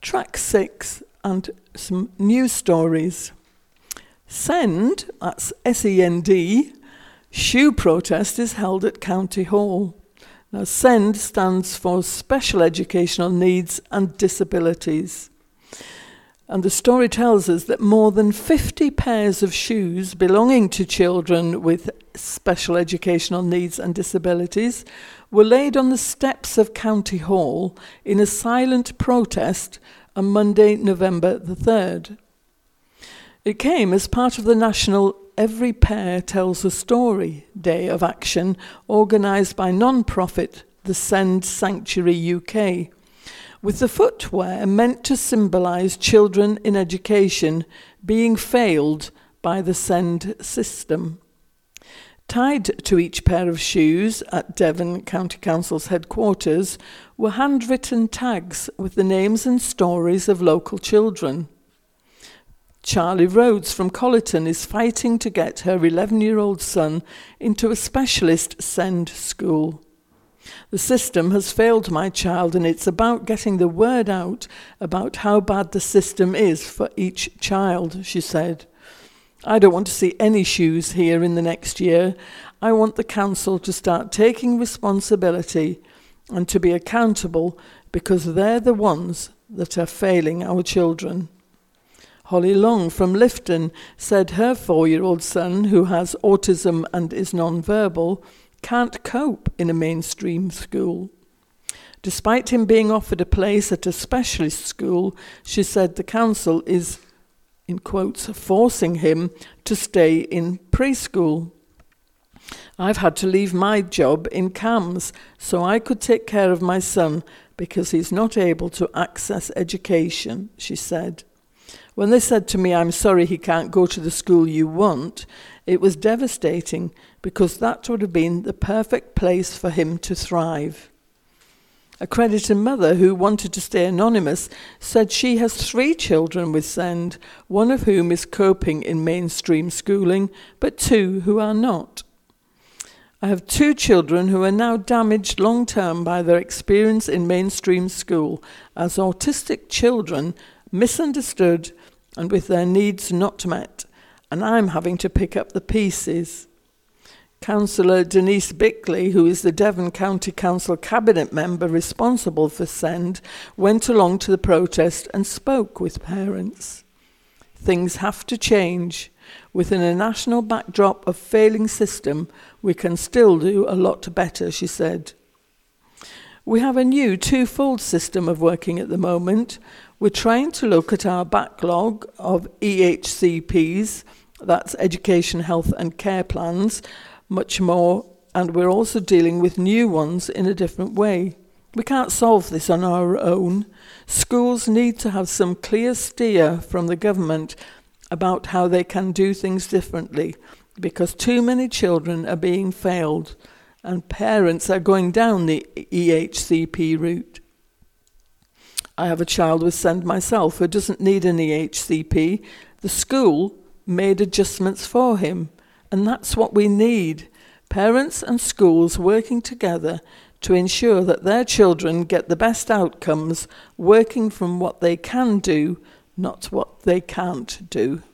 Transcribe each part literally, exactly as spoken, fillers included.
Track six and some news stories. SEND, that's S E N D, shoe protest is held at County Hall. Now, SEND stands for Special Educational Needs and Disabilities. And the story tells us that more than fifty pairs of shoes belonging to children with special educational needs and disabilities were laid on the steps of County Hall in a silent protest on Monday, November the third. It came as part of the national Every Pair Tells a Story Day of Action, organised by non-profit the SEND Sanctuary U K, with the footwear meant to symbolise children in education being failed by the SEND system. Tied to each pair of shoes at Devon County Council's headquarters were handwritten tags with the names and stories of local children. Charlie Rhodes from Colleton is fighting to get her eleven-year-old son into a specialist SEND school. The system has failed my child, and it's about getting the word out about how bad the system is for each child, she said. I don't want to see any shoes here in the next year. I want the council to start taking responsibility and to be accountable, because they're the ones that are failing our children. Holly Long from Lifton said her four-year-old son, who has autism and is non-verbal, can't cope in a mainstream school. Despite him being offered a place at a specialist school, she said the council is, in quotes, forcing him to stay in preschool. I've had to leave my job in CAMS so I could take care of my son because he's not able to access education, she said. When they said to me, I'm sorry he can't go to the school you want, it was devastating because that would have been the perfect place for him to thrive. A creditor mother who wanted to stay anonymous said she has three children with SEND, one of whom is coping in mainstream schooling, but two who are not. I have two children who are now damaged long-term by their experience in mainstream school as autistic children, misunderstood and with their needs not met, and I'm having to pick up the pieces. Councillor Denise Bickley, who is the Devon County Council cabinet member responsible for SEND, went along to the protest and spoke with parents. Things have to change. Within a national backdrop of failing system, we can still do a lot better, she said. We have a new twofold system of working at the moment. We're trying to look at our backlog of E H C Ps, that's Education, Health and Care Plans, much more, and we're also dealing with new ones in a different way. We can't solve this on our own. Schools need to have some clear steer from the government about how they can do things differently, because too many children are being failed and parents are going down the E H C P route. I have a child with SEND myself who doesn't need an E H C P. The school made adjustments for him, and that's what we need. Parents and schools working together to ensure that their children get the best outcomes, working from what they can do, not what they can't do.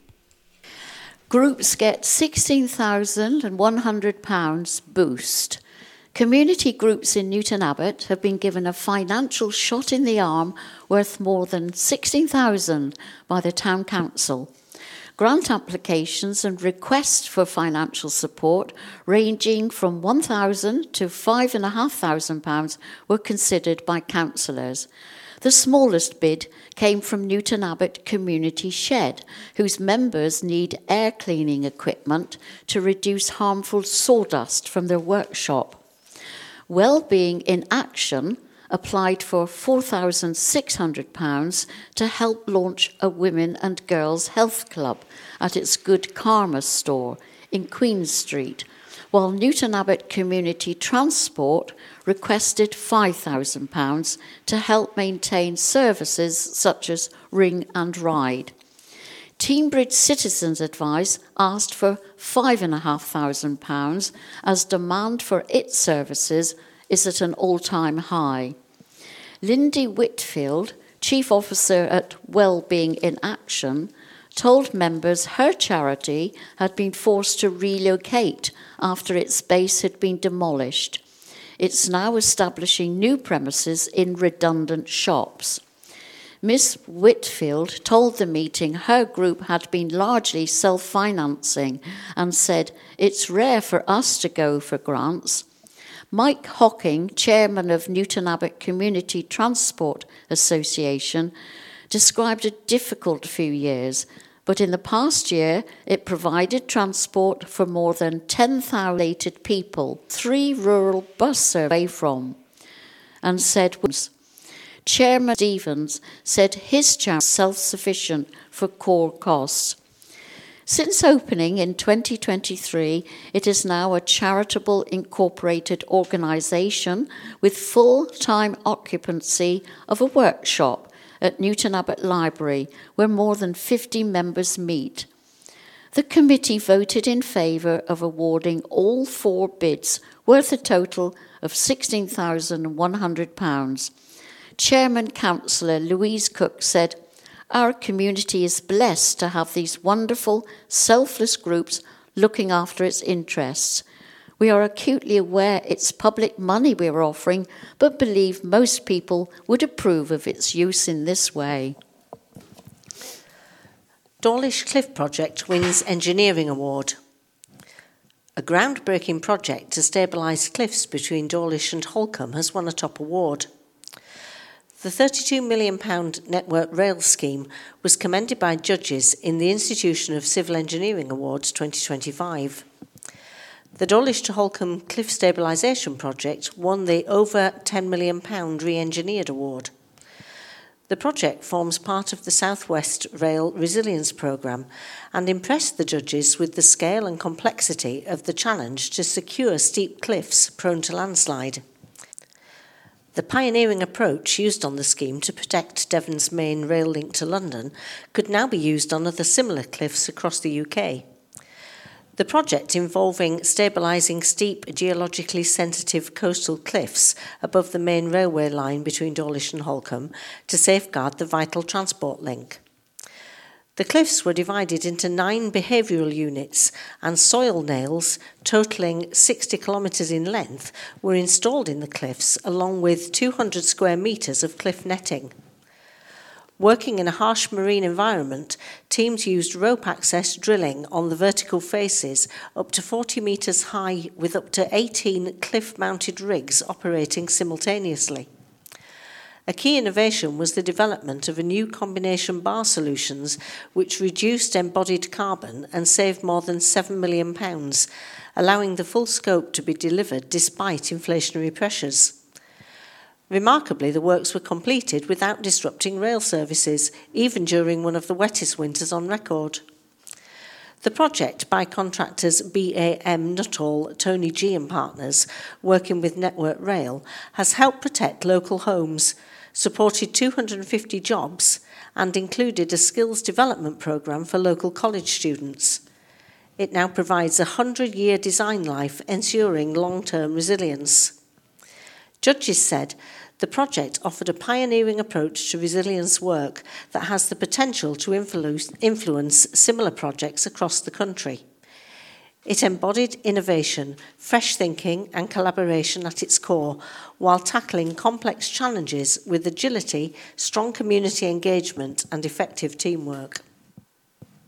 Groups get sixteen thousand one hundred pounds boost. Community groups in Newton Abbot have been given a financial shot in the arm worth more than sixteen thousand pounds by the Town Council. Grant applications and requests for financial support ranging from one thousand pounds to five thousand five hundred pounds were considered by councillors. The smallest bid came from Newton Abbot Community Shed, whose members need air cleaning equipment to reduce harmful sawdust from their workshop. Wellbeing in Action applied for four thousand six hundred pounds to help launch a women and girls health club at its Good Karma store in Queen Street, while Newton Abbot Community Transport requested five thousand pounds to help maintain services such as Ring and Ride. Teignbridge Citizens Advice asked for five thousand five hundred pounds as demand for its services is at an all-time high. Lindy Whitfield, chief officer at Wellbeing in Action, told members her charity had been forced to relocate after its base had been demolished. It's now establishing new premises in redundant shops. Miss Whitfield told the meeting her group had been largely self-financing and said, "It's rare for us to go for grants." Mike Hocking, chairman of Newton Abbot Community Transport Association, described a difficult few years, but in the past year it provided transport for more than ten thousand people, three rural bus services away from, and said, Chairman Stevens said his charity is self-sufficient for core costs. Since opening in twenty twenty-three, it is now a charitable incorporated organisation with full-time occupancy of a workshop at Newton Abbot Library, where more than fifty members meet. The committee voted in favour of awarding all four bids, worth a total of sixteen thousand one hundred pounds. Chairman Councillor Louise Cook said, "Our community is blessed to have these wonderful, selfless groups looking after its interests. We are acutely aware it's public money we are offering, but believe most people would approve of its use in this way." Dawlish Cliff Project wins Engineering Award. A groundbreaking project to stabilise cliffs between Dawlish and Holcombe has won a top award. The thirty-two million pounds Network Rail scheme was commended by judges in the Institution of Civil Engineering Awards twenty twenty-five. The Dawlish to Holcombe Cliff Stabilisation Project won the over ten million pounds Re-Engineered Award. The project forms part of the South West Rail Resilience Programme and impressed the judges with the scale and complexity of the challenge to secure steep cliffs prone to landslide. The pioneering approach used on the scheme to protect Devon's main rail link to London could now be used on other similar cliffs across the U K. The project involving stabilising steep, geologically sensitive coastal cliffs above the main railway line between Dawlish and Holcombe to safeguard the vital transport link. The cliffs were divided into nine behavioural units, and soil nails, totalling sixty kilometres in length, were installed in the cliffs along with two hundred square metres of cliff netting. Working in a harsh marine environment, teams used rope access drilling on the vertical faces up to forty metres high with up to eighteen cliff-mounted rigs operating simultaneously. A key innovation was the development of a new combination bar solutions which reduced embodied carbon and saved more than seven million pounds, allowing the full scope to be delivered despite inflationary pressures. Remarkably, the works were completed without disrupting rail services, even during one of the wettest winters on record. The project, by contractors B A M Nuttall, Tony G and Partners, working with Network Rail, has helped protect local homes, supported two hundred fifty jobs, and included a skills development programme for local college students. It now provides a hundred-year design life, ensuring long-term resilience. Judges said the project offered a pioneering approach to resilience work that has the potential to influ- influence similar projects across the country. It embodied innovation, fresh thinking and collaboration at its core, while tackling complex challenges with agility, strong community engagement and effective teamwork.